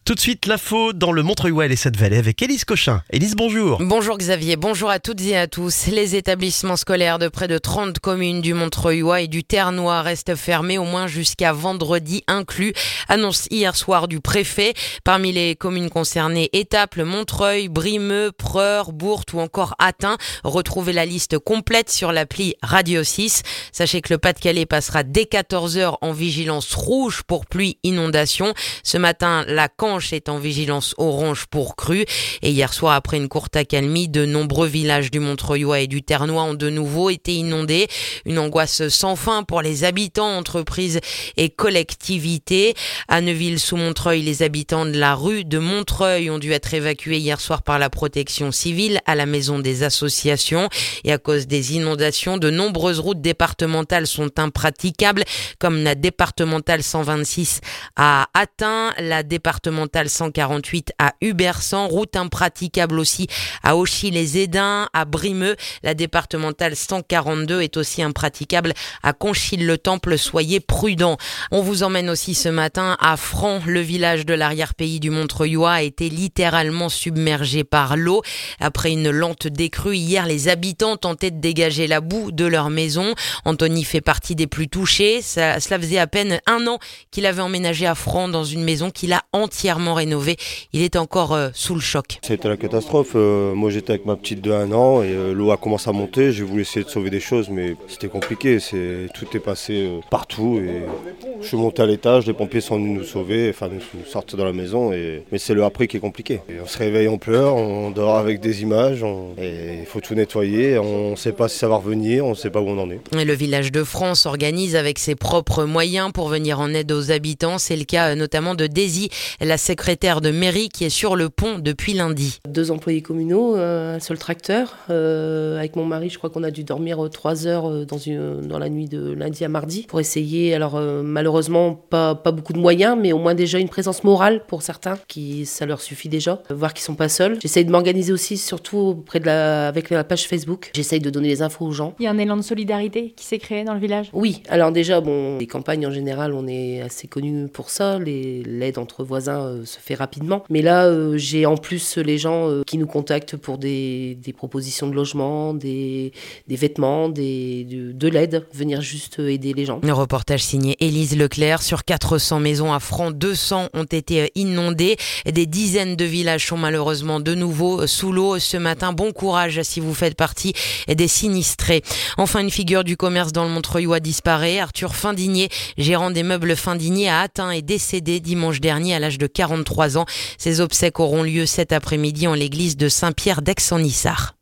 Tout de suite, l'info dans le Montreuil et cette vallée avec Élise Cochin. Élise, bonjour. Bonjour Xavier, bonjour à toutes et à tous. Les établissements scolaires de près de 30 communes du Montreuil et du Ternois restent fermés au moins jusqu'à vendredi inclus. Annonce hier soir du préfet. Parmi les communes concernées, Étaples, Montreuil, Brimeux, Preurs, Bourte ou encore Atten. Retrouvez la liste complète sur l'appli Radio 6. Sachez que le Pas-de-Calais passera dès 14h en vigilance rouge pour pluie inondation. Ce matin, la Canche est en vigilance orange pour crue. Et hier soir, après une courte accalmie, de nombreux villages du Montreuil et du Ternois ont de nouveau été inondés. Une angoisse sans fin pour les habitants, entreprises et collectivités. À Neuville-sous-Montreuil, les habitants de la rue de Montreuil ont dû être évacués hier soir par la protection civile à la maison des associations. Et à cause des inondations, de nombreuses routes départementales sont impraticables, comme la départementale 126 à Atten, la départementale 148 à Ubersan, route impraticable aussi à Auchy-les-Édins, à Brimeux. La départementale 142 est aussi impraticable à Conchil-le-Temple. Soyez prudents. On vous emmène aussi ce matin à Franc. Le village de l'arrière-pays du Montreuil a été littéralement submergé par l'eau. Après une lente décrue, hier, les habitants tentaient de dégager la boue de leur maison. Anthony fait partie des plus touchés. Cela faisait à peine un an qu'il avait emménagé à Franc dans une maison qu'il a entièrement rénové. Il est encore sous le choc. C'était la catastrophe. Moi j'étais avec ma petite de 1 an et l'eau a commencé à monter. J'ai voulu essayer de sauver des choses mais c'était compliqué. Tout est passé partout et je suis monté à l'étage, les pompiers sont venus nous sauver, enfin nous sortir de la maison. Mais c'est le après qui est compliqué. Et on se réveille, on pleure, on dort avec des images et il faut tout nettoyer. On ne sait pas si ça va revenir, on ne sait pas où on en est. Et le village de Franc s'organise avec ses propres moyens pour venir en aide aux habitants. C'est le cas notamment de Daisy, la secrétaire de mairie qui est sur le pont depuis lundi. 2 employés communaux, un seul tracteur. Avec mon mari, je crois qu'on a dû dormir 3 heures dans la nuit de lundi à mardi pour essayer. Alors malheureusement, pas beaucoup de moyens, mais au moins déjà une présence morale pour certains, ça leur suffit déjà. Voir qu'ils sont pas seuls. J'essaye de m'organiser aussi, surtout avec la page Facebook. J'essaye de donner les infos aux gens. Il y a un élan de solidarité qui s'est créé dans le village. Oui, alors déjà, les campagnes en général, on est assez connus pour ça. L'aide entre voisins se fait rapidement. Mais là, j'ai en plus les gens qui nous contactent pour des propositions de logement, des vêtements, de l'aide, venir juste aider les gens. Le reportage signé Élise Leclerc. Sur 400 maisons à Franc, 200 ont été inondées. Des dizaines de villages sont malheureusement de nouveau sous l'eau ce matin. Bon courage si vous faites partie des sinistrés. Enfin, une figure du commerce dans le Montreuil disparaît. Arthur Findinier, gérant des meubles Findinier, a atteint et décédé dimanche dernier à l'âge de 43 ans. Ses obsèques auront lieu cet après-midi en l'église de Saint-Pierre d'Aix-en-Issard.